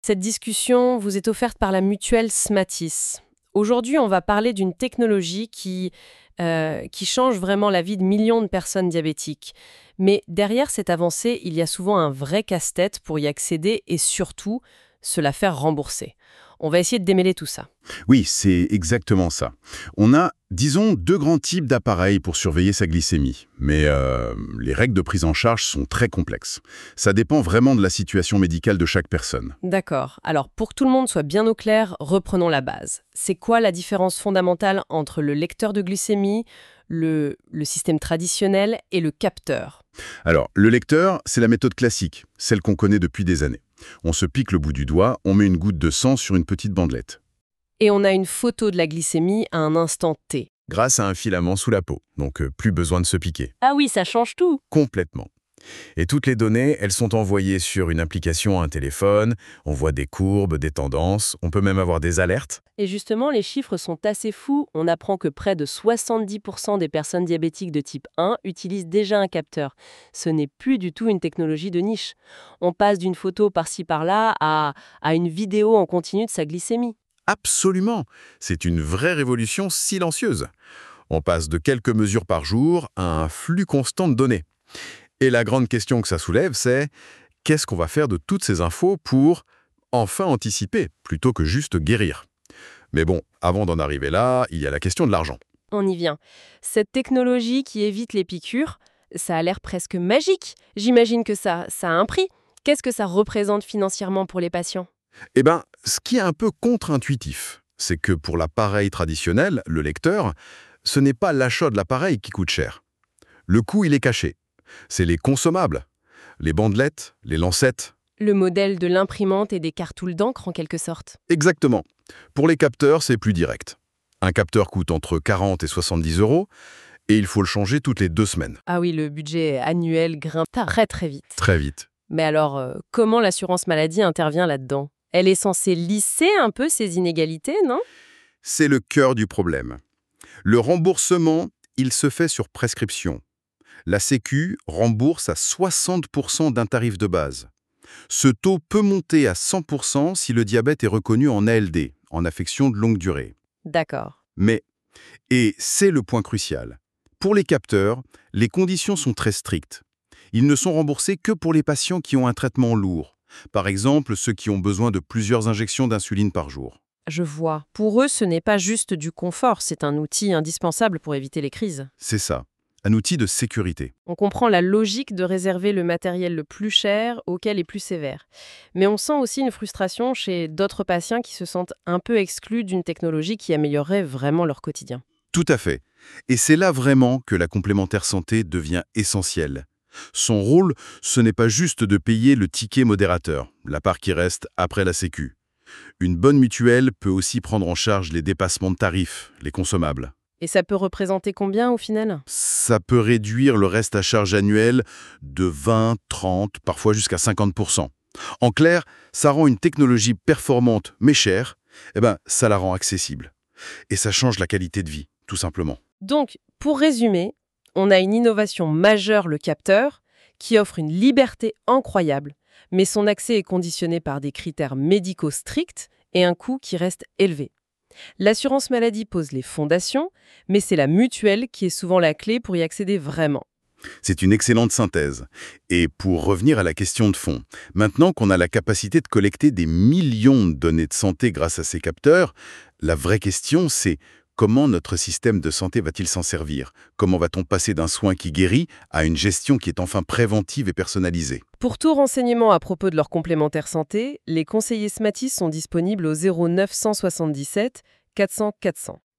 Cette discussion vous est offerte par la mutuelle Smatis. Aujourd'hui, on va parler d'une technologie qui change vraiment la vie de millions de personnes diabétiques. Mais derrière cette avancée, il y a souvent un vrai casse-tête pour y accéder et surtout se la faire rembourser. On va essayer de démêler tout ça. Oui, c'est exactement ça. On a, disons, deux grands types d'appareils pour surveiller sa glycémie. Mais les règles de prise en charge sont très complexes. Ça dépend vraiment de la situation médicale de chaque personne. D'accord. Alors, pour que tout le monde soit bien au clair, reprenons la base. C'est quoi la différence fondamentale entre le lecteur de glycémie, le système traditionnel et le capteur? Alors, le lecteur, c'est la méthode classique, celle qu'on connaît depuis des années. On se pique le bout du doigt, on met une goutte de sang sur une petite bandelette. Et on a une photo de la glycémie à un instant T. Grâce à un filament sous la peau, donc plus besoin de se piquer. Ah oui, ça change tout. Complètement. Et toutes les données, elles sont envoyées sur une application à un téléphone, on voit des courbes, des tendances, on peut même avoir des alertes. Et justement, les chiffres sont assez fous. On apprend que près de 70% des personnes diabétiques de type 1 utilisent déjà un capteur. Ce n'est plus du tout une technologie de niche. On passe d'une photo par-ci par-là à une vidéo en continu de sa glycémie. Absolument. C'est une vraie révolution silencieuse. On passe de quelques mesures par jour à un flux constant de données. Et la grande question que ça soulève, c'est qu'est-ce qu'on va faire de toutes ces infos pour enfin anticiper, plutôt que juste guérir? Mais bon, avant d'en arriver là, il y a la question de l'argent. On y vient. Cette technologie qui évite les piqûres, ça a l'air presque magique. J'imagine que ça a un prix. Qu'est-ce que ça représente financièrement pour les patients? Eh bien, ce qui est un peu contre-intuitif, c'est que pour l'appareil traditionnel, le lecteur, ce n'est pas l'achat de l'appareil qui coûte cher. Le coût, il est caché. C'est les consommables, les bandelettes, les lancettes. Le modèle de l'imprimante et des cartouches d'encre en quelque sorte. Exactement. Pour les capteurs, c'est plus direct. Un capteur coûte entre 40 et 70 euros et il faut le changer toutes les 2 semaines. Ah oui, le budget annuel grimpe très très vite. Très vite. Mais alors, comment l'assurance maladie intervient là-dedans? Elle est censée lisser un peu ces inégalités, non? C'est le cœur du problème. Le remboursement, il se fait sur prescription. La Sécu rembourse à 60% d'un tarif de base. Ce taux peut monter à 100% si le diabète est reconnu en ALD, en affection de longue durée. D'accord. Mais, et c'est le point crucial, pour les capteurs, les conditions sont très strictes. Ils ne sont remboursés que pour les patients qui ont un traitement lourd. Par exemple, ceux qui ont besoin de plusieurs injections d'insuline par jour. Je vois. Pour eux, ce n'est pas juste du confort, c'est un outil indispensable pour éviter les crises. C'est ça, un outil de sécurité. On comprend la logique de réserver le matériel le plus cher auquel est plus sévère. Mais on sent aussi une frustration chez d'autres patients qui se sentent un peu exclus d'une technologie qui améliorerait vraiment leur quotidien. Tout à fait. Et c'est là vraiment que la complémentaire santé devient essentielle. Son rôle, ce n'est pas juste de payer le ticket modérateur, la part qui reste après la Sécu. Une bonne mutuelle peut aussi prendre en charge les dépassements de tarifs, les consommables. Et ça peut représenter combien au final? Ça peut réduire le reste à charge annuel de 20, 30, parfois jusqu'à 50%. En clair, ça rend une technologie performante mais chère, ça la rend accessible. Et ça change la qualité de vie, tout simplement. Donc, pour résumer, on a une innovation majeure, le capteur, qui offre une liberté incroyable, mais son accès est conditionné par des critères médicaux stricts et un coût qui reste élevé. L'assurance maladie pose les fondations, mais c'est la mutuelle qui est souvent la clé pour y accéder vraiment. C'est une excellente synthèse. Et pour revenir à la question de fond, maintenant qu'on a la capacité de collecter des millions de données de santé grâce à ces capteurs, la vraie question c'est comment notre système de santé va-t-il s'en servir? Comment va-t-on passer d'un soin qui guérit à une gestion qui est enfin préventive et personnalisée? Pour tout renseignement à propos de leur complémentaire santé, les conseillers Smatis sont disponibles au 09 177 400 400.